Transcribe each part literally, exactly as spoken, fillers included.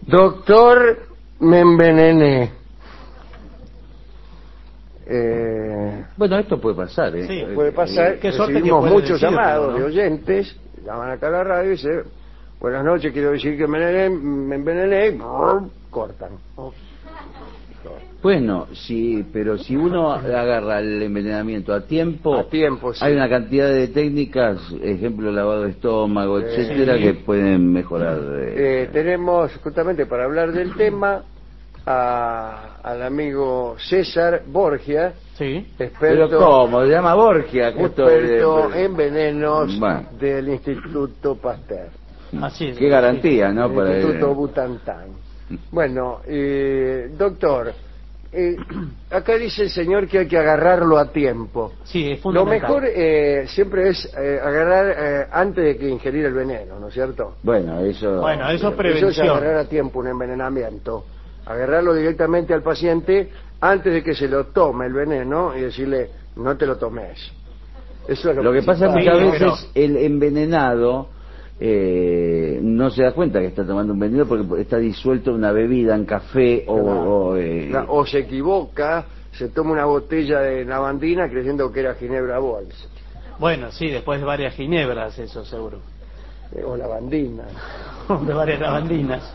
Doctor, me envenené. Eh, Bueno, esto puede pasar, ¿eh? Sí, puede pasar. Eh, Qué suerte que recibimos muchos llamados, ¿no?, de oyentes, llaman acá a la radio y dicen, buenas noches, quiero decir que me envenené, me envenené, y cortan. Bueno, sí, pero si uno agarra el envenenamiento a tiempo, A tiempo, sí. hay una cantidad de técnicas, ejemplo, lavado de estómago, Sí. etcétera, que pueden mejorar. Eh, Eh, tenemos justamente para hablar del tema a, al amigo César Borgia, Sí. experto, Pero ¿cómo? Se llama Borgia, justo. experto eh, en venenos Bueno. del Instituto Pasteur, Así es. Qué garantía, ¿no? el Para Instituto el- Butantan. Bueno, eh, doctor, eh, acá dice el señor que hay que agarrarlo a tiempo. Sí, es Lo fundamental. mejor eh, siempre es eh, agarrar eh, antes de que ingerir el veneno, ¿no es cierto? Bueno, eso... Bueno, eso es Eso es prevención. agarrar a tiempo un envenenamiento. Agarrarlo directamente al paciente antes de que se lo tome el veneno y decirle, no te lo tomes. Eso es lo, Lo que pasa principal. muchas Sí, pero- veces, el envenenado eh, no se da cuenta que está tomando un veneno porque está disuelto en una bebida, en café o... Claro. o, eh, Claro, o se equivoca, se toma una botella de lavandina creyendo que era ginebra Bols, Bueno, sí, después de varias ginebras, eso seguro. eh, o lavandina. De varias lavandinas.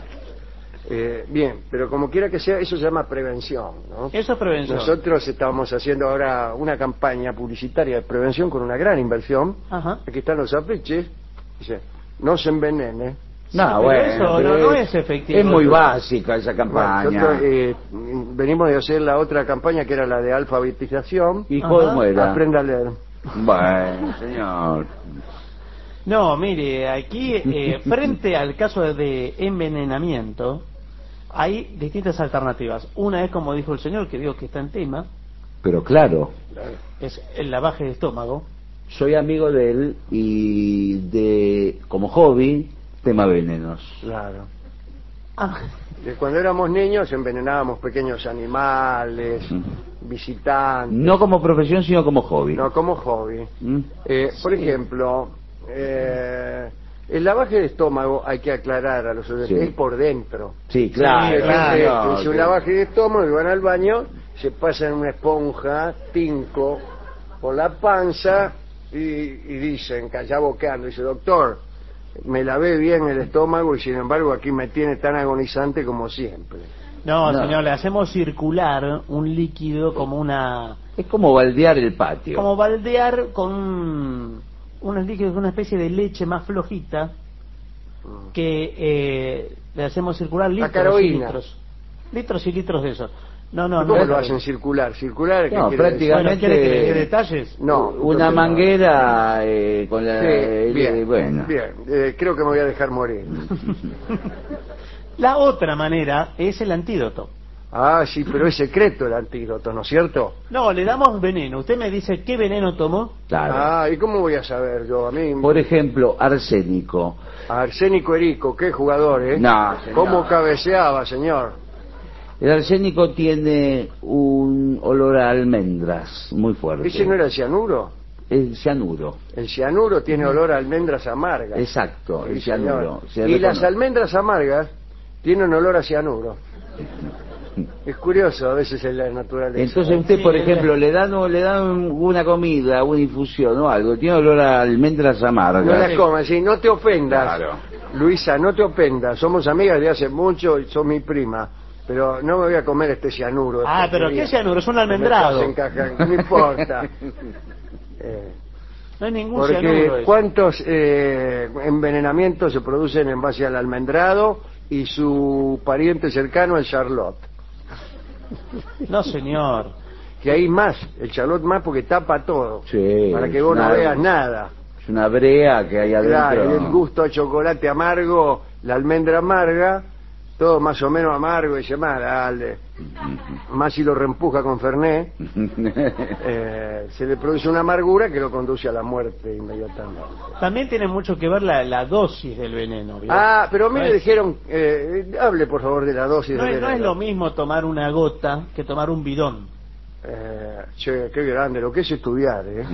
Eh, bien, pero como quiera que sea, eso se llama prevención, ¿no? Eso es prevención. Nosotros estamos haciendo ahora una campaña publicitaria de prevención con una gran inversión. Ajá. Aquí están los afiches. Dice, no se envenene. No, pero bueno, eso no- pero no es efectivo. Es muy básica esa Bueno, campaña. nosotros eh, venimos de hacer la otra campaña que era la de alfabetización. ¿Y Ajá. cómo era? Aprenda a leer. Bueno, señor. No, mire, aquí, eh, frente al caso de envenenamiento, hay distintas alternativas. Una es, como dijo el señor, que veo que está en tema, Pero claro, es el lavaje de estómago. soy amigo de él y de, como hobby, tema venenos. Claro. Ah, De cuando éramos niños envenenábamos pequeños animales, visitantes. No como profesión, sino como hobby. No, como hobby. ¿Mm? Eh, por ejemplo, eh, el lavaje de estómago, hay que aclarar a los oyentes, Sí. es por dentro. Sí, claro. Hay gente claro, que hace un que- lavaje de estómago y van al baño, se pasan una esponja, tinco, por la panza y, y dicen, calla boqueando, dice, doctor, me lavé bien el estómago y sin embargo aquí me tiene tan agonizante como siempre. no, No. señor, le hacemos circular un líquido como una... Es como baldear el patio. como baldear con un, unos líquidos, una especie de leche más flojita que eh, le hacemos circular litros y Acaroína. litros. Litros y litros de eso. No, no, ¿Cómo no. lo es- hacen circular? ¿Circular? ¿Qué No, quiere decir? Bueno, prácticamente- ¿quiere que le dé detalles? No, Una entonces no. manguera eh, con la... Sí, eh, bien, bueno. bien. Eh, creo que me voy a dejar morir. La otra manera es el antídoto. Ah, sí, pero es secreto el antídoto, ¿no es cierto? No, le damos veneno. Usted me dice qué veneno tomó. Claro. Ah, ¿y cómo voy a saber yo? A mí, Por ejemplo, arsénico. Arsénico Erico, qué jugador, ¿eh? No, señor. ¿Cómo cabeceaba, señor? El arsénico tiene un olor a almendras muy fuerte. ¿Ese no era el cianuro? El cianuro. El cianuro tiene olor a almendras amargas. Exacto, Sí, el señor. cianuro. Se Y las reconoce. almendras amargas tienen olor a cianuro. Es curioso a veces en la naturaleza. Entonces usted, Sí, por es- ejemplo, le dan le dan una comida, una infusión o algo, tiene olor a almendras amargas. No las comas, sí, no te ofendas. Claro. Luisa, no te ofendas. Somos amigas de hace mucho y sos mi prima. Pero no me voy a comer este cianuro. Ah, pero ¿qué cianuro? Es un almendrado. Me estás encajando, no importa. Eh, No hay ningún porque cianuro. eso. ¿cuántos eh, envenenamientos se producen en base al almendrado y su pariente cercano, el Charlotte? No, señor. Que hay más, el Charlotte más porque tapa todo. Sí, para que es vos no una- veas nada. Es una brea que hay adentro. Claro, y el gusto a chocolate amargo, la almendra amarga, todo más o menos amargo, y dice, más, dale. Más si lo reempuja con Fernet, eh, se le produce una amargura que lo conduce a la muerte inmediatamente. También tiene mucho que ver la, la dosis del veneno. ¿vio? Ah, pero a mí No me es- dijeron, eh, hable por favor de la dosis No de es, no es veneno. lo mismo tomar una gota que tomar un bidón. Eh, che, qué grande, lo que es estudiar, ¿eh?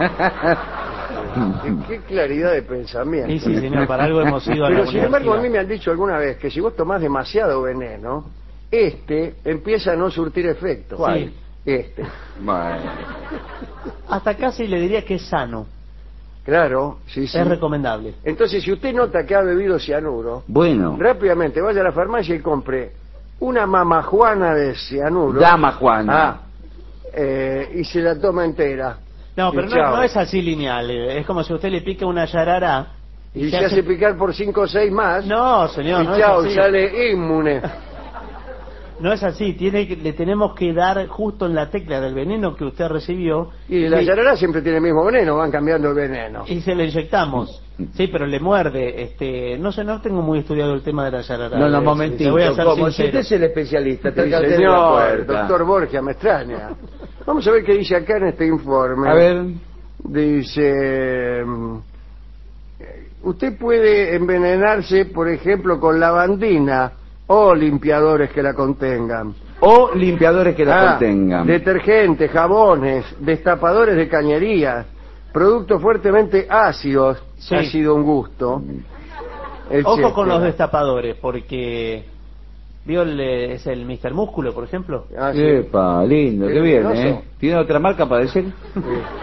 qué, qué claridad de pensamiento. Sí, sí, señor, para algo hemos ido a la Pero sin embargo, a mí universidad. me han dicho alguna vez que si vos tomás demasiado veneno, este empieza a no surtir efecto. ¿Cuál? Este. Bueno. Hasta casi le diría que es sano, Claro, sí, sí. es recomendable. Entonces, si usted nota que ha bebido cianuro, Bueno. rápidamente vaya a la farmacia y compre una mamajuana de cianuro. Dama Juana. Ah, eh, y se la toma entera. No, Y pero no, chao. no es así lineal, eh, es como si usted le pica una yarará Y se hace picar por cinco o seis más. No, señor, y no chao, es así. sale inmune. No es así, tiene que, le tenemos que dar justo en la tecla del veneno que usted recibió Y la y, yarará siempre tiene el mismo veneno, van cambiando el veneno. y se le inyectamos. Sí, pero le muerde. Este, no sé, no tengo muy estudiado el tema de la yarará. No, no, eh, momentito. le voy a ser ¿Cómo? Si sincero. usted es el especialista, Sí, trata de la señor, puerta. doctor Borgia, me extraña. Vamos a ver qué dice acá en este informe. A ver. Dice, mm, usted puede envenenarse, por ejemplo, con lavandina o limpiadores que la contengan. O limpiadores que la Ah, contengan. detergentes, jabones, destapadores de cañerías, productos fuertemente ácidos. Sí. Ha sido un gusto. Ojo con los etcétera. destapadores, porque vio el, eh, es el mister Músculo, por ejemplo. Ah, sí. Epa, lindo, Qué qué bien, luminoso. ¿eh? ¿Tiene otra marca para decir? Sí.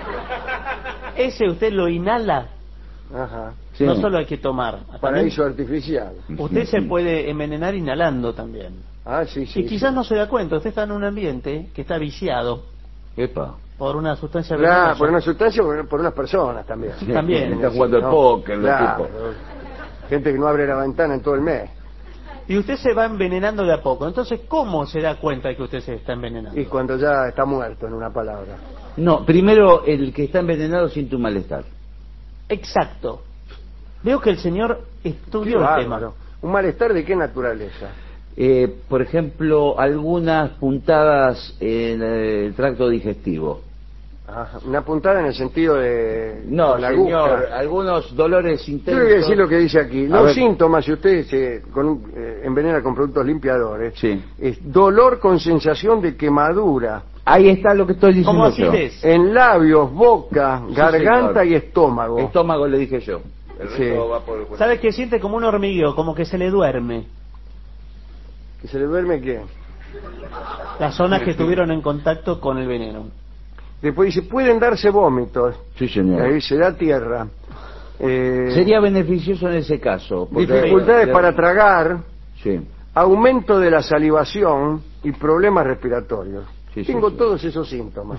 Ese usted lo inhala, Ajá. Sí. no solo hay que tomar. También Paraíso artificial. usted se puede envenenar inhalando también. Ah, sí, sí. Y quizás sí. no se da cuenta, usted está en un ambiente que está viciado Epa. por una sustancia Claro, venenosa. por una sustancia, por, por unas personas también. También. Está jugando al ¿no? póker, los Claro. tipos. Gente que no abre la ventana en todo el mes. Y usted se va envenenando de a poco. Entonces, ¿cómo se da cuenta de que usted se está envenenando? Y cuando ya está muerto, en una palabra. No, primero el que está envenenado siente un malestar. Exacto. Veo que el señor estudió Qué el bárbaro. tema. ¿Un malestar de qué naturaleza? Eh, por ejemplo, algunas puntadas en el tracto digestivo. Ajá, una puntada en el sentido de No, con la señor, aguja. algunos dolores Yo intensos. le voy a decir lo que dice aquí. A Los ver. síntomas, si usted se con, un- eh, envenena con productos limpiadores, Sí. es dolor con sensación de quemadura Ahí está lo que estoy diciendo ¿Cómo yo. acidez? en labios, boca, Sí, garganta señor. y estómago. Estómago le dije yo. El Sí. resto va por el cuerpo. ¿Sabe que siente como un hormigueo, como que se le duerme? ¿Que se le duerme qué? Las zonas que estuvieron en contacto con el veneno. Después dice, pueden darse vómitos. Sí, señor. Ahí se da tierra. Eh, Sería beneficioso en ese caso. porque- dificultades para tragar, Sí. aumento de la salivación y problemas respiratorios. Sí, sí, Tengo sí. todos esos síntomas.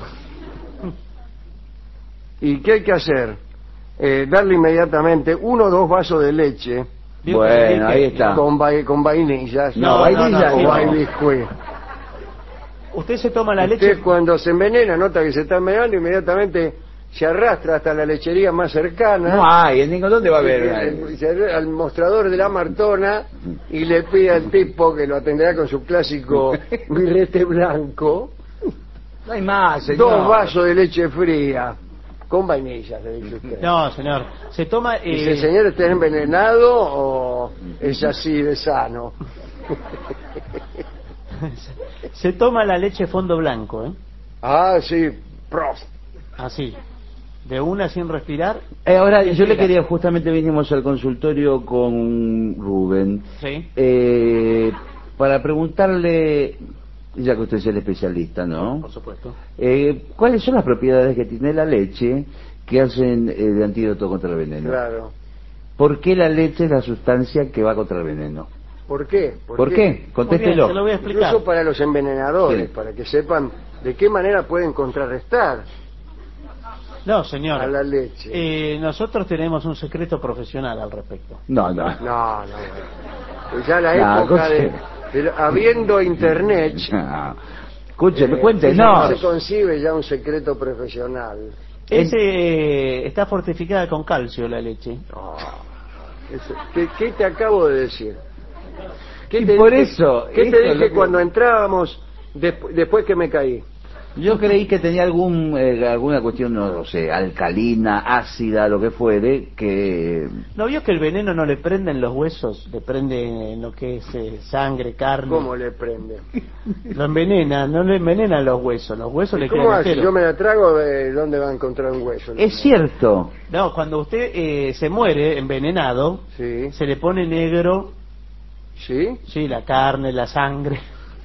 ¿Y qué hay que hacer? Eh, darle inmediatamente uno o dos vasos de leche Vio que le Bueno, dije- ahí está. con, vai- con vainillas. No, vainilla o no. vainillas. Usted se toma la Usted leche. cuando se envenena, nota que se está envenenando, inmediatamente se arrastra hasta la lechería más cercana. No hay, en ningún dónde va a haber. Eh, se arra- al mostrador de la Martona y le pide al tipo que lo atenderá con su clásico birrete blanco No hay más, señor. dos vasos de leche fría con vainillas, le dice usted. No, señor. Se toma. ¿Y si Eh, el señor está envenenado o es así de sano? se toma la leche fondo blanco, ¿eh? Ah, sí, Prost. Así. De una sin respirar. Eh, ahora, yo le Mira. quería, justamente vinimos al consultorio con Rubén, Sí. eh, para preguntarle, ya que usted es el especialista, ¿no? Por supuesto. Eh, ¿Cuáles son las propiedades que tiene la leche que hacen eh, de antídoto contra el veneno? Claro. ¿Por qué la leche es la sustancia que va contra el veneno? ¿Por qué? ¿Por, qué? Contéstelo. Muy bien, se lo voy a explicar. Incluso para los envenenadores, Sí. para que sepan de qué manera pueden contrarrestar No, señor. a la leche. Eh, nosotros tenemos un secreto profesional al respecto. No, no. No, no. Pues ya la No, época de, escuche. de- habiendo internet, No. Escúcheme, eh, cuente, no no. se concibe ya un secreto profesional. Ese eh, está fortificada con calcio la leche. No. Eso- ¿Qué, qué te acabo de decir? ¿Qué Y te por dije- eso, ¿Qué eso te es dije lo que- cuando entrábamos despu- después que me caí? Yo creí que tenía algún eh, alguna cuestión, no sé, alcalina, ácida, lo que fuere, que... ¿No vio que el veneno no le prende en los huesos? Le prende en lo que es eh, sangre, carne. ¿Cómo le prende? Lo envenena, no le envenena los huesos. Los huesos le ¿Cómo quedan hace? enteros. Yo me la trago, ¿de dónde va a encontrar un hueso? Es cierto. No, cuando usted eh, se muere envenenado, Sí. se le pone negro, ¿Sí? sí, la carne, la sangre.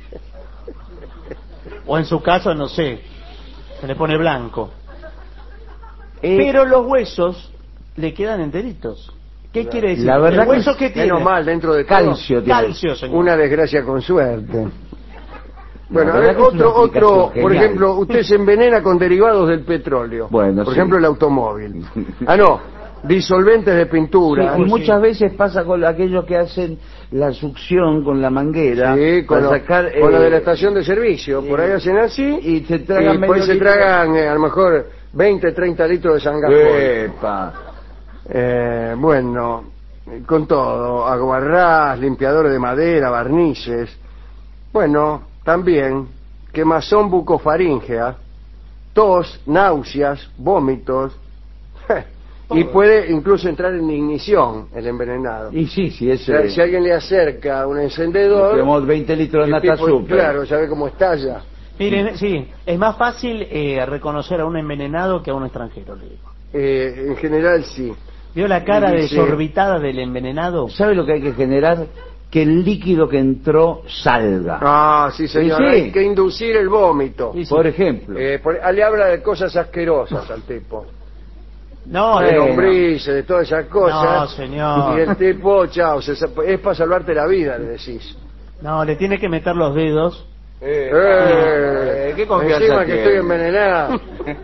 O en su caso, no sé, se le pone blanco. Eh, Pero los huesos le quedan enteritos. ¿Qué La- quiere decir? la verdad ¿El hueso que que tiene? Menos mal, dentro de todo, calcio tiene. Calcio, señor. una desgracia con suerte. Bueno, La a verdad ver, que es una otro, otro, explicación por genial. ejemplo, usted se envenena con derivados del petróleo. Bueno, por sí. ejemplo, el automóvil. Ah, no, disolventes de pintura. Sí, y sí. muchas veces pasa con aquellos que hacen la succión con la manguera Sí, con, para lo, sacar con lo eh, de la estación de servicio. Por ahí hacen así y se tragan y medio después se litro. tragan eh, a lo mejor veinte, treinta litros de sangapol. Epa. Eh, bueno, con todo, aguarrás, limpiadores de madera, barnices. Bueno, también quemazón bucofaríngea, tos, náuseas, vómitos. Y puede incluso entrar en ignición el envenenado. Y sí, sí, O ese... sea, si alguien le acerca un encendedor, Tenemos veinte litros de el nata tipo, super. claro, sabe cómo estalla. Miren, sí, es más fácil eh, reconocer a un envenenado que a un extranjero, le digo. Eh, en general sí. ¿Vio la cara Sí. desorbitada del envenenado? ¿Sabe lo que hay que generar? Que el líquido que entró salga. Ah, sí, señor, Y sí. hay que inducir el vómito. Sí, sí. Por ejemplo. Eh, por- ah, le habla de cosas asquerosas al tipo. No, de Bueno. lombrices, de todas esas cosas. No, señor. Y el tipo, chao, se- es para salvarte la vida, le decís. no, le tiene que meter los dedos. Eh, Eh, eh, ¿Qué confianza encima que tiene? estoy envenenado.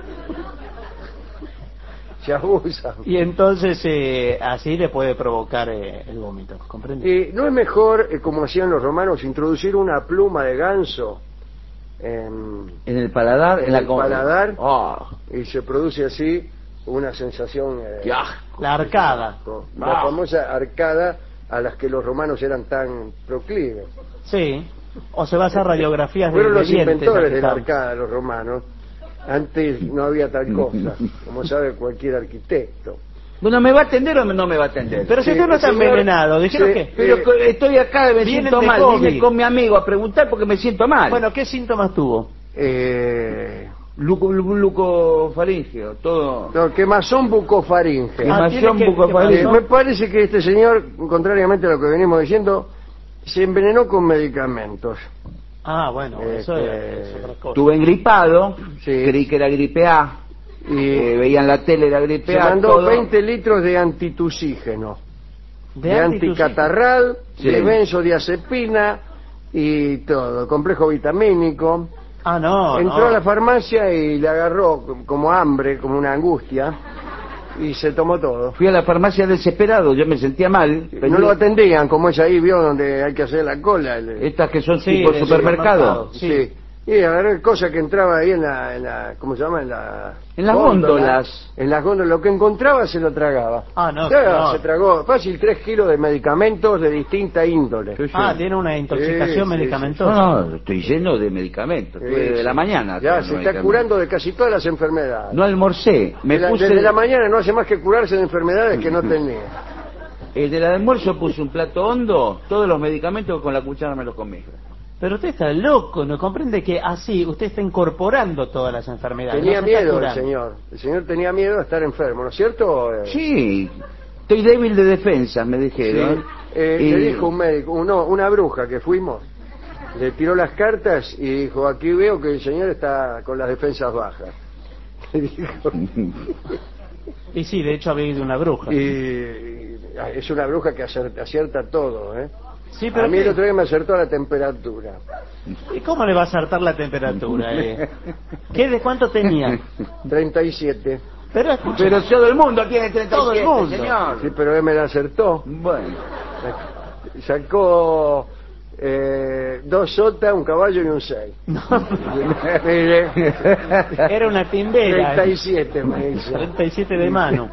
Se abusa. Y entonces eh, así le puede provocar eh, el vómito, ¿comprende? Y no es mejor, eh, como hacían los romanos, introducir una pluma de ganso en, En el paladar, en, en la el co- paladar Ah, y se produce así una sensación, eh, qué asco. La arcada. la Ah. famosa arcada a las que los romanos eran tan proclives. Sí. O se va a hacer radiografías de, Fueron de los dientes, inventores aquí de la estamos. arcada, los romanos. Antes no había tal cosa, como sabe cualquier arquitecto. Bueno, ¿me va a atender o no me va a atender? Pero si Sí, usted no está señor, envenenado, dijeron sí, que... Pero que estoy acá, me Vienen siento de mal. COVID. Vine con mi amigo a preguntar porque me siento mal. Bueno, ¿qué síntomas tuvo? Eh, Luco, lu- lucofaringeo, todo. no, quemazón bucofaríngea. Ah, Quemación tiene que- bucofaríngea. Eh, quemazón. me parece que este señor, contrariamente a lo que venimos diciendo, se envenenó con medicamentos. Ah, bueno, eso Este, es, es otra cosa. Estuve engripado, Sí. creí que era gripe A, Y eh, veía en la tele la gripe se A, mandó todo. veinte litros de antitusígeno, de, De antitusígeno. anticatarral, Sí. de benzodiazepina y todo, complejo vitamínico. Ah, no, Entró no. a la farmacia y le agarró como hambre, como una angustia, y se tomó todo. Fui a la farmacia desesperado, yo me sentía mal. No pedí- lo atendían, como es ahí, vio, donde hay que hacer la cola. el- Estas que son Sí, tipo de supermercado. supermercado. Sí. Y agarré cosas que entraba ahí en la, en la, ¿cómo se llama? En, la En las góndola. góndolas. En las góndolas. Lo que encontraba se lo tragaba. Ah, no, Ya, no. se tragó fácil tres kilos de medicamentos de distinta índole. Sí, sí. Ah, tiene una intoxicación Sí, sí, medicamentosa. No, no, estoy lleno de medicamentos. Sí, Estuve de sí. la mañana. Ya, tomando se está medicamentos. curando de casi todas las enfermedades. No almorcé, me De la- puse... Desde la mañana no hace más que curarse de enfermedades que no tenía. El del almuerzo puse un plato hondo, todos los medicamentos con la cuchara me los comí. Pero usted está loco, ¿no comprende que así usted está incorporando todas las enfermedades? Tenía no se está miedo el curando? señor. El señor tenía miedo de estar enfermo, ¿no es cierto? Eh, Sí, estoy débil de defensa, me sí. dijeron. Eh, Y- Le dijo un médico, uno, una bruja que fuimos, le tiró las cartas y dijo, aquí veo que el señor está con las defensas bajas. Le dijo, Y sí, de hecho había ido una bruja. y, y es una bruja que acierta, acierta todo, ¿eh? Sí, pero A mí el ¿qué? otro día me acertó la temperatura. ¿Y cómo le va a acertar la temperatura? Eh? ¿Qué de cuánto tenía? treinta y siete. Pero escucha, Pero todo el mundo tiene treinta y siete, Todo el mundo. señor. Sí, pero él me la acertó. Bueno, Sacó eh, dos sotas, un caballo y un seis. no, Mire, era una timbera. treinta y siete me dice. treinta y siete de mano.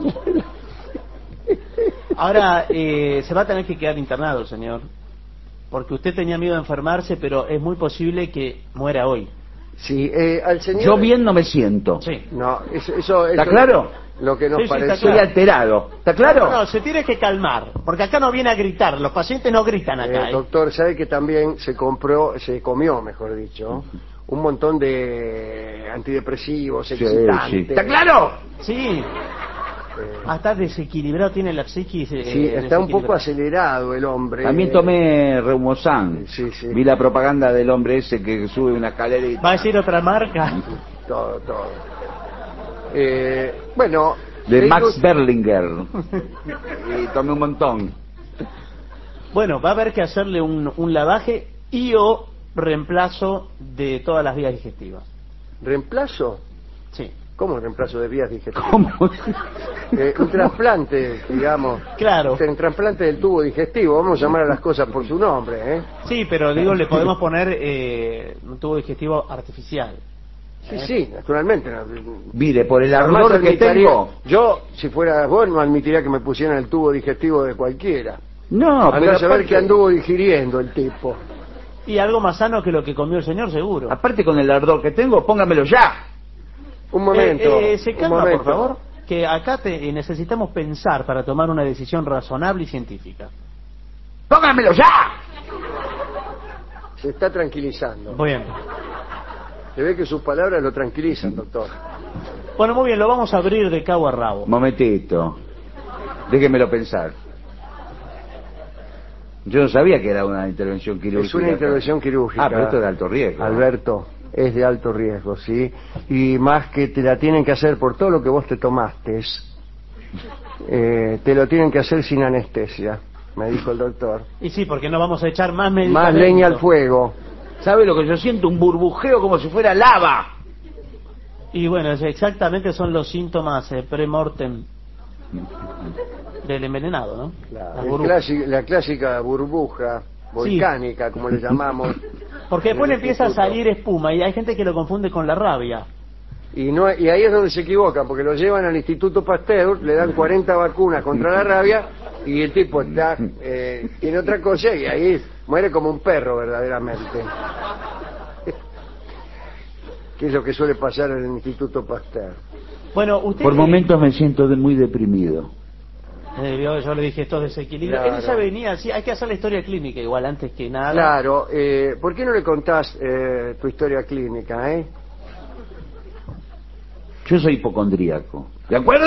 Ahora, eh, se va a tener que quedar internado, señor. Porque usted tenía miedo de enfermarse, pero es muy posible que muera hoy. Sí, eh, al señor... Yo bien no me siento. Sí. No, eso, eso, ¿Está eso- claro? Lo que nos Sí, sí, está pareció... Estoy claro. alterado. ¿Está claro? No, no, se tiene que calmar, porque acá no viene a gritar, los pacientes no gritan acá. Eh, ¿eh? doctor, sabe que también se compró, se comió, mejor dicho, un montón de antidepresivos, Sí, excitantes. sí. ¿Está claro? Sí, Eh, hasta desequilibrado tiene la psiquis. eh, sí, está un poco desequilibrada. acelerado el hombre. También tomé Reumosan. Sí, sí. Vi la propaganda del hombre ese que sube una escalerita. ¿Va a decir otra marca? Todo, todo. Eh, bueno... De le Max digo- Berlinger. Y tomé un montón. Bueno, va a haber que hacerle un, un lavaje y o reemplazo de todas las vías digestivas. ¿Reemplazo? Sí. ¿Cómo reemplazo de vías digestivas? ¿Cómo? Eh, un trasplante, digamos. Claro. Un trasplante del tubo digestivo. Vamos a llamar a las cosas por su nombre, ¿eh? Sí, pero digo, le podemos poner eh, un tubo digestivo artificial. Sí, sí, naturalmente. Mire, por el Jamás ardor que admitiría- tengo. Yo, si fuera vos, no admitiría que me pusieran el tubo digestivo de cualquiera. No, pero Andá a saber aparte, que anduvo digiriendo el tipo. Y algo más sano que lo que comió el señor, seguro. aparte con el ardor que tengo, póngamelo ya. Un momento. Eh, eh, se un calma, por momento. favor, que acá te, eh, necesitamos pensar para tomar una decisión razonable y científica. Póngamelo ya. Se está tranquilizando. Bien. Se ve que sus palabras lo tranquilizan, doctor. Bueno, muy bien, lo vamos a abrir de cabo a rabo. Momentito. Déjemelo pensar. Yo no sabía que era una intervención quirúrgica. Es una intervención quirúrgica. Ah, pero esto es de alto riesgo. Alberto, es de alto riesgo, ¿sí? Y más que te la tienen que hacer por todo lo que vos te tomaste, eh, te lo tienen que hacer sin anestesia, me dijo el doctor. Y sí, porque no vamos a echar más medicamentos. Más leña al fuego. ¿Sabe lo que yo siento? Un burbujeo como si fuera lava. Y bueno, es- exactamente son los síntomas eh, pre-mortem del envenenado, ¿no? La, Las el burbujas. clasi- la clásica burbuja volcánica, como le llamamos. Porque después en le el empieza a instituto. salir espuma y hay gente que lo confunde con la rabia. Y, no, y ahí es donde se equivocan, porque lo llevan al Instituto Pasteur, le dan cuarenta vacunas contra la rabia y el tipo está eh, tiene otra cosa y ahí muere como un perro verdaderamente. Que es lo que suele pasar en el Instituto Pasteur. Bueno, usted... Por eh, momentos me siento de- muy deprimido. eh, yo, yo le dije esto desequilibrio. Claro. Él ya venía, sí, hay que hacer la historia clínica igual antes que nada. Claro, eh, ¿por qué no le contás eh, tu historia clínica, eh? Yo soy hipocondríaco. ¿De acuerdo?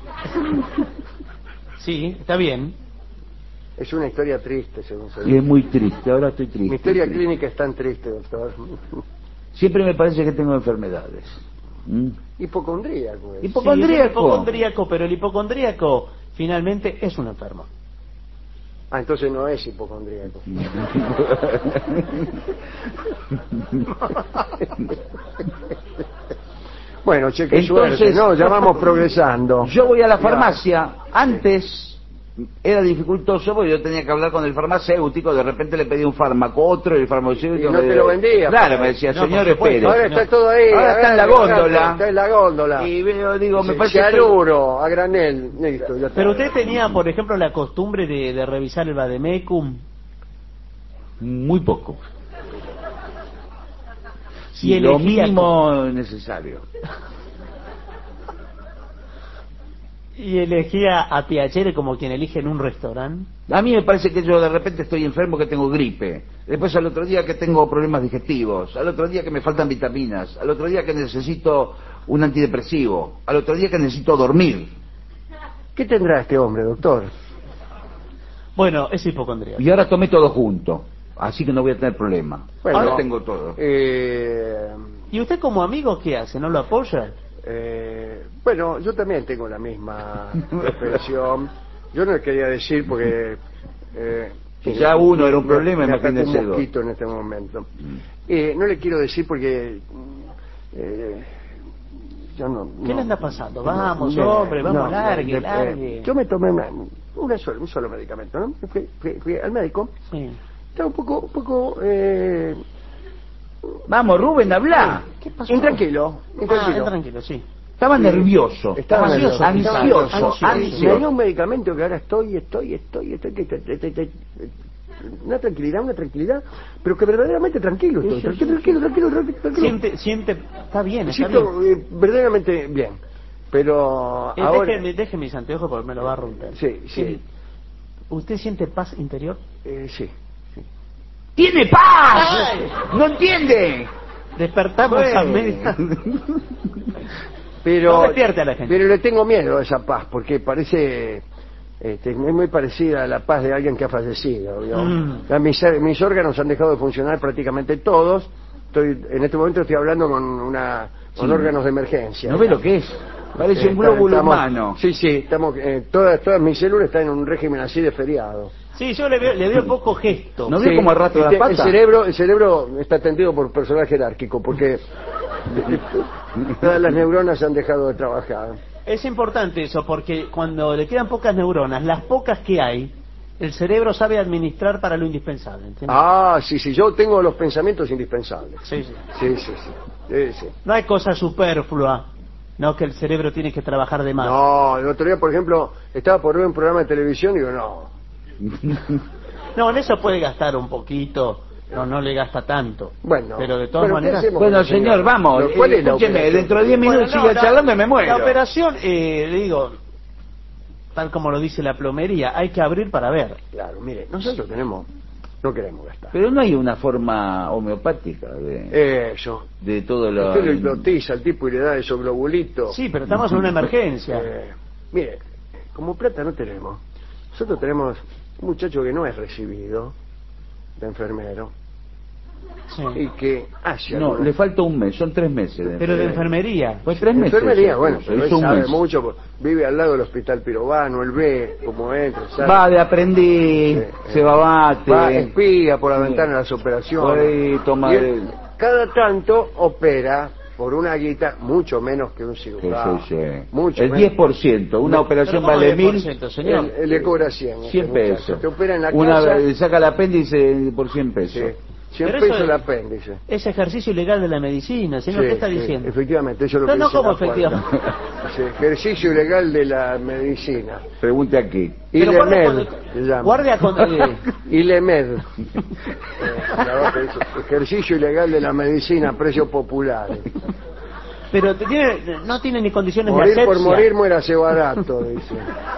Sí, está bien. Es una historia triste, según se Y dice. es muy triste, ahora estoy triste. Mi historia triste. clínica es tan triste, doctor. Siempre me parece que tengo enfermedades. ¿Mm? Hipocondríaco. es. Sí, Hipocondríaco. es hipocondríaco, pero el hipocondríaco finalmente es un enfermo. Ah, entonces no es hipocondríaco. Bueno, che, qué Entonces- suerte, ¿no? Ya vamos progresando. Yo voy a la farmacia. Antes era dificultoso porque yo tenía que hablar con el farmacéutico. De repente le pedí un fármaco, otro, y el farmacéutico Y no me te lo vendía, Claro, pues. me decía, No, por señor, supuesto. espere. Ahora está todo ahí. Ahora está en la agarra, góndola. Está en la góndola. Y veo, digo, me Sí, parece que cianuro, a granel. Listo, ya está. Pero usted tenía, por ejemplo, la costumbre de, de revisar el vademecum. muy poco. Y Y lo elegía mínimo necesario. Y elegía a Piacere como quien elige en un restaurante. A mí me parece que yo de repente estoy enfermo, que tengo gripe. Después al otro día que tengo problemas digestivos. Al otro día que me faltan vitaminas. Al otro día que necesito un antidepresivo. Al otro día que necesito dormir. ¿Qué tendrá este hombre, doctor? Bueno, es hipocondríaco. Y ahora tomé todo junto. Así que no voy a tener problema. Bueno, ahora tengo todo. Eh, ¿Y usted como amigo qué hace? ¿No lo apoya? eh, bueno, yo también tengo la misma expresión. Yo no le quería decir porque... Eh, Si ya uno era un me- problema, me atacó imagínese un dos. mosquito en este momento. Eh, no le quiero decir porque... eh, yo no, ¿Qué no- le anda pasando? Vamos, no, hombre, vamos, no, largue, eh, largue. Yo me tomé una, una sola, un solo medicamento, ¿no? Fui, fui- fui al médico. Sí. Estaba un poco, un poco... Eh, Vamos, Rubén, habla. ¿Qué pasó? intranquilo, Ah, intranquilo. tranquilo, sí. Estaba nervioso. Estaba Ansioso, nervioso, ansioso, estaba ansioso. Me dio un medicamento que ahora estoy, estoy, estoy, estoy, que- que- que- que- que- una tranquilidad, una tranquilidad, pero que verdaderamente tranquilo estoy, Sí, sí, tranquilo, sí. tranquilo, tranquilo, tranquilo, tranquilo. Siente, siente, está bien, Me está siento bien. eh, verdaderamente bien, pero Eh, ahora... deje, deje mis anteojos porque me lo va a romper. Sí, sí, Eh, ¿Usted siente paz interior? eh, sí. ¡Tiene paz! ¡No entiende! Despertamos Bueno. a media. Pero, No despierte a la gente. pero le tengo miedo a esa paz, porque parece... Este, es muy parecida a la paz de alguien que ha fallecido, ¿vio? Mm. Ya Mis, mis órganos han dejado de funcionar prácticamente todos. Estoy, en este momento estoy hablando con una con Sí. órganos de emergencia. ¿No ve lo que es? Parece Eh, un glóbulo estamos- humano. Sí, sí, estamos, eh, todas, todas mis células están en un régimen así de feriado. Sí, yo le veo, le veo poco gesto. ¿No ve Sí, cómo arrastra la este, pata? El cerebro, el cerebro está atendido por personal jerárquico, porque todas las neuronas han dejado de trabajar. Es importante eso porque cuando le quedan pocas neuronas, las pocas que hay, el cerebro sabe administrar para lo indispensable. ¿entiende? Ah, sí, sí, yo tengo los pensamientos indispensables. Sí, sí. Sí, sí, sí. Sí, sí. No hay cosa superflua, no que el cerebro tiene que trabajar de más. No, el otro día, por ejemplo, estaba por ver un programa de televisión y digo, no. No, en eso puede gastar un poquito, no, no le gasta tanto. Bueno, pero de todas bueno, ¿qué maneras. hacemos? Bueno, señor, señor, vamos. Pero, ¿cuál eh, es la escúcheme, operación? dentro de diez Bueno, minutos no, siga la- charlando y me muero. La operación, eh, le digo, tal como lo dice la plomería, hay que abrir para ver. Claro, mire, nosotros tenemos, no queremos gastar. Pero no hay una forma homeopática de, Eso. de todo lo... Usted lo hipnotiza al tipo y le da esos globulitos. Sí, pero estamos en una emergencia. Eh, mire, como plata no tenemos. Nosotros tenemos un muchacho que no es recibido de enfermero Sí. y que hace No, algunos- le falta un mes, son tres meses. De Pero de enfermería. enfermería. Pues tres meses. enfermería, eso, bueno, eso, pero él hizo un sabe mes. mucho, pues, vive al lado del hospital Pirobano, él ve cómo entra, sabe. Va de aprendiz, Eh, se va bate. Va, espía por la Sí. ventana las operaciones. Por ahí toma Y él, el- cada tanto opera por una guita mucho menos que un Sí, cirujano. sí, sí. Mucho El menos. diez por ciento, una No, operación pero ¿cómo vale diez por mil, ciento, señor? Él, él le cobra cien. este cien muchacho. pesos. Te opera en la Una casa. vez saca el apéndice por cien pesos. Sí, cien Pero pesos eso el es- apéndice. Es ejercicio ilegal de la medicina, señor, Sí, ¿qué está sí, diciendo? efectivamente, eso es lo No, que no, dice ¿cómo la cuarta. efectivamente? Sí, ejercicio ilegal de la medicina. Pregunte aquí. Pero guardia Ilemed, con- se llama. guardia con- eh. Ilemed. Eh, abajo dice, ejercicio ilegal de la medicina a precios populares. Pero te tiene, no tiene ni condiciones Morir de asepsia. por morir muérase barato, dice.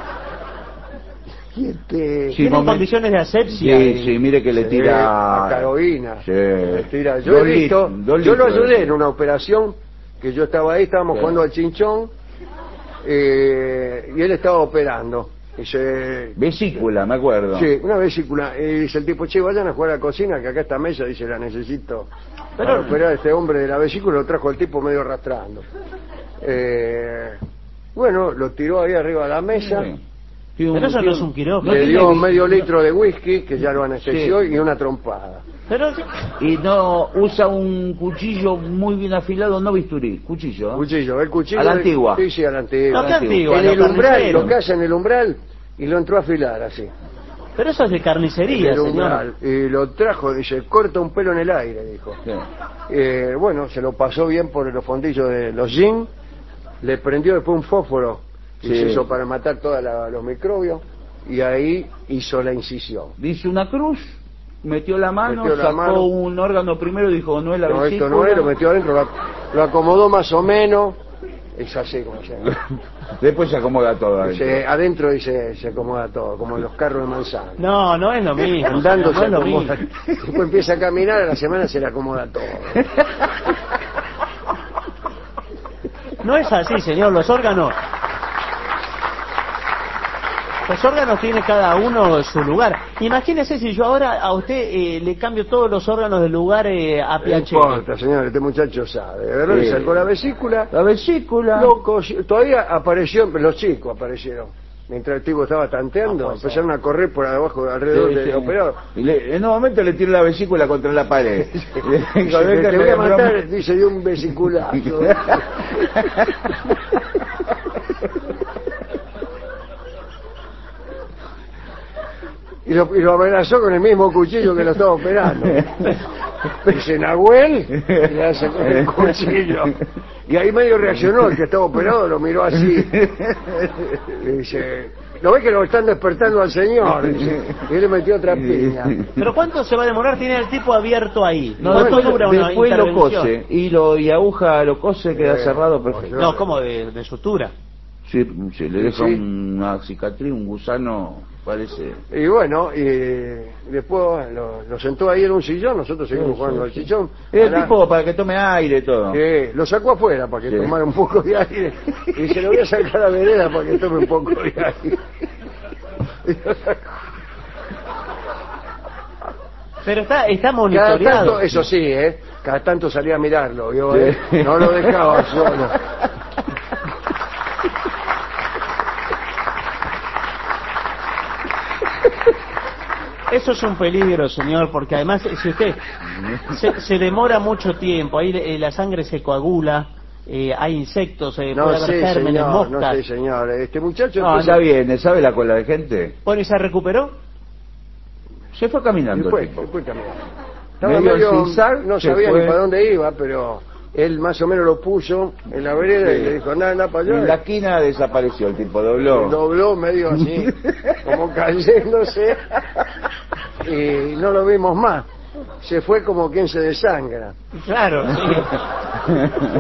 Y este... Sí, Tienen momen- condiciones de asepsia. Sí, eh. sí, mire que le Sí, tira... a Carolina. Sí. Le tira. Yo Dos he visto, lit- dos yo lo litros. ayudé en una operación que yo estaba ahí, estábamos Sí. jugando al chinchón eh, y él estaba operando. Dice, Vesícula, me acuerdo. sí, una vesícula. Y dice el tipo, che, vayan a jugar a la cocina, que acá esta mesa, dice, la necesito para Pero- operar a este hombre de la vesícula. Lo trajo el tipo medio arrastrando. Eh, bueno, lo tiró ahí arriba de la mesa. Sí. Tiene Pero eso no tiene- es un quirófano. Le tiene dio vis- medio litro de whisky, que ya lo anestesió, Sí. y una trompada. Pero Y no usa un cuchillo muy bien afilado, no bisturí, cuchillo. ¿eh? Cuchillo, el cuchillo. A la de- antigua. Sí, sí, a la antigua. No, qué antigua, En los el umbral, carniceros. lo caza en el umbral y lo entró a afilar así. Pero eso es de En carnicería, el señor. umbral. Y lo trajo, dice, corta un pelo en el aire, dijo. Sí. Eh, bueno, se lo pasó bien por los fondillos de los jeans, le prendió después un fósforo, y Sí. se hizo para matar todos los microbios, y ahí hizo la incisión. Dice una cruz, metió la mano, Metió la sacó mano. un órgano primero y dijo, no es la No, esto vesícula. no es, lo metió adentro, lo, lo acomodó más o menos, es así como se llama. Después se acomoda todo adentro. Dice, adentro dice, se acomoda todo, como en los carros de manzana. No, no es lo mismo. Andando no se es lo acomoda. mismo. Después empieza a caminar, a la semana se le acomoda todo. No es así, señor. Los órganos. Los órganos tiene cada uno su lugar. Imagínese si yo ahora a usted eh, le cambio todos los órganos del lugar eh, a No Piacere. importa, señor, este muchacho sabe. De verdad, Sí. le sacó la vesícula. La vesícula. Loco, todavía apareció, los chicos aparecieron. Mientras el tipo estaba tanteando, Ah, pues, empezaron a correr por abajo, alrededor Sí, del sí. operador. Y le- en un momento le tiró la vesícula contra la pared. Dice, te voy a matar, dice, de un vesiculazo. Y lo, y lo amenazó con el mismo cuchillo que lo estaba operando. Dice, Nahuel, y le hace con el cuchillo. Y ahí medio reaccionó, el que estaba operado lo miró así. Y dice, lo ve que lo están despertando al señor. Dice, y él le metió otra piña. ¿Pero cuánto se va a demorar? Tiene el tipo abierto ahí. No, ¿Cuánto después, dura una después lo intervención? cose, hilo y aguja lo cose, queda Eh, cerrado perfecto. No, ¿cómo? De, de sutura. Sí, sí, le deja Sí. una cicatriz, un gusano, parece. Y bueno, y después lo, lo sentó ahí en un sillón, nosotros seguimos Sí, jugando sí, al sí. sillón. El A la- tipo para que tome aire y todo. Eh, lo sacó afuera para que Sí. tomara un poco de aire y se lo voy a sacar a la vereda para que tome un poco de aire. Y lo sacó. Pero está, está Cada monitoreado. tanto, eso sí, ¿eh? Cada tanto salía a mirarlo, yo, Sí. ¿eh? No lo dejaba solo. Eso es un peligro, señor, porque además, si usted se, se demora mucho tiempo, ahí eh, la sangre se coagula, eh, hay insectos, eh, No puede haber sé, gérmenes, señor, no moscas. sé, señor. Este muchacho No, entonces- anda bien, ¿sabe la cola de gente? Bueno, ¿y se recuperó? Se fue caminando el Después, tipo. después caminó. Estaba Medio medio, en zigzag, no se sabía fue. ni para dónde iba, pero él más o menos lo puso en la vereda y Sí. le dijo, anda, anda para allá. En la esquina desapareció el tipo, dobló. Dobló medio así, como cayéndose, y no lo vimos más. Se fue como quien se desangra. Claro, sí.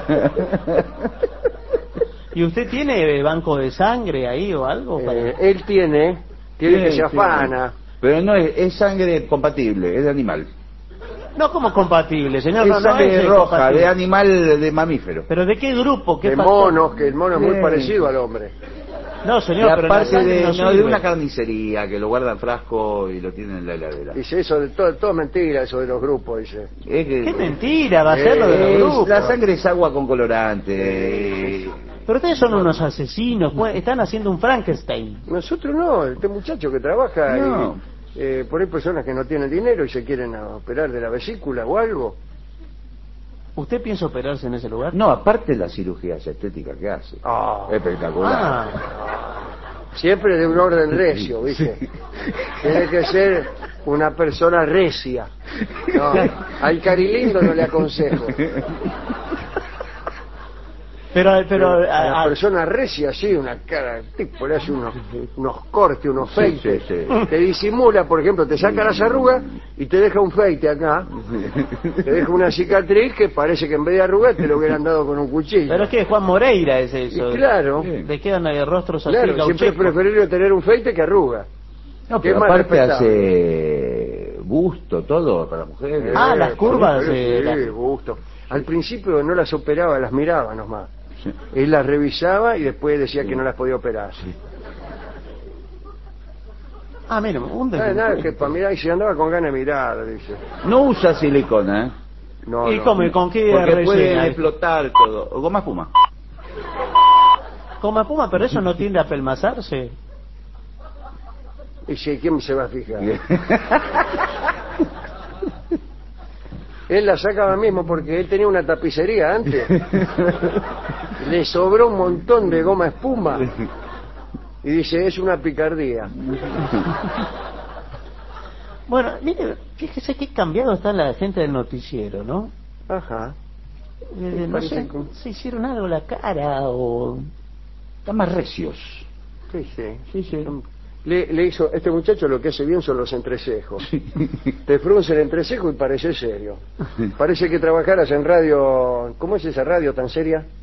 ¿Y usted tiene eh, banco de sangre ahí o algo? Para... Eh, él tiene, tiene Sí, que se sí. afana. Pero no es, es sangre compatible, es de animal. No como compatible, señor. es no, no sangre es, eh, roja, compatible. de animal, de mamífero. ¿Pero de qué grupo? ¿Qué De factor? monos, que el mono es muy Sí. parecido al hombre. No, señor, Y pero la aparte sangre de, no no, de sirve. una carnicería que lo guarda en frasco y lo tiene en la heladera. Dice eso, de todo, todo mentira, eso de los grupos, dice. Es que- Qué mentira va a ser lo de es- los grupos. la sangre es agua con colorante. Pero ustedes son unos asesinos, pues, están haciendo un Frankenstein. Nosotros no, este muchacho que trabaja No. y, eh, por ahí personas que no tienen dinero y se quieren operar de la vesícula o algo. ¿Usted piensa operarse en ese lugar? No, aparte la cirugía estética que hace. Ah. Espectacular. Ah, Siempre de un orden recio, ¿viste? Tiene que ser una persona recia. No, al carilindo no le aconsejo. pero, pero, a la a- a- persona recia, sí, una cara, el tipo le hace unos, unos cortes, unos Sí, feites. sí, sí. Te disimula, por ejemplo, te saca las arrugas y te deja un feite acá. Te deja una cicatriz que parece que en vez de arrugas te lo hubieran dado con un cuchillo. pero es que Juan Moreira es eso. Y claro, Sí. Le quedan eh, rostros así claro, siempre es gauchescos. preferible tener un feite que arruga. No, Qué pero más aparte respetable. hace busto, todo para mujeres. Ah, las curvas, Sí, eh, sí, las- gusto. Al principio no las operaba, las miraba nomás. Sí. Él las revisaba y después decía que no las podía operar. Ah, mira, un Nada, nada, delincuente. que para mirar, y se andaba con ganas de mirar, dice. No usa silicona, ¿eh? No, ¿Y no. cómo, con qué Porque rellena? pueden explotar todo. O goma espuma. Como espuma, pero eso no tiende a pelmazarse. Y si, ¿quién se va a fijar? Él la sacaba mismo porque él tenía una tapicería antes. Le sobró un montón de goma espuma. Y dice, es una picardía. Bueno, mire, fíjese qué cambiado está la gente del noticiero, ¿no? Ajá. Eh, no parece sé, que- se hicieron algo en la cara o... Están más recios. Sí, sí. Sí, sí. Le, le hizo, este muchacho lo que hace bien son los entrecejos. Te frunce el entrecejo y parece serio. Parece que trabajaras en radio, ¿cómo es esa radio tan seria?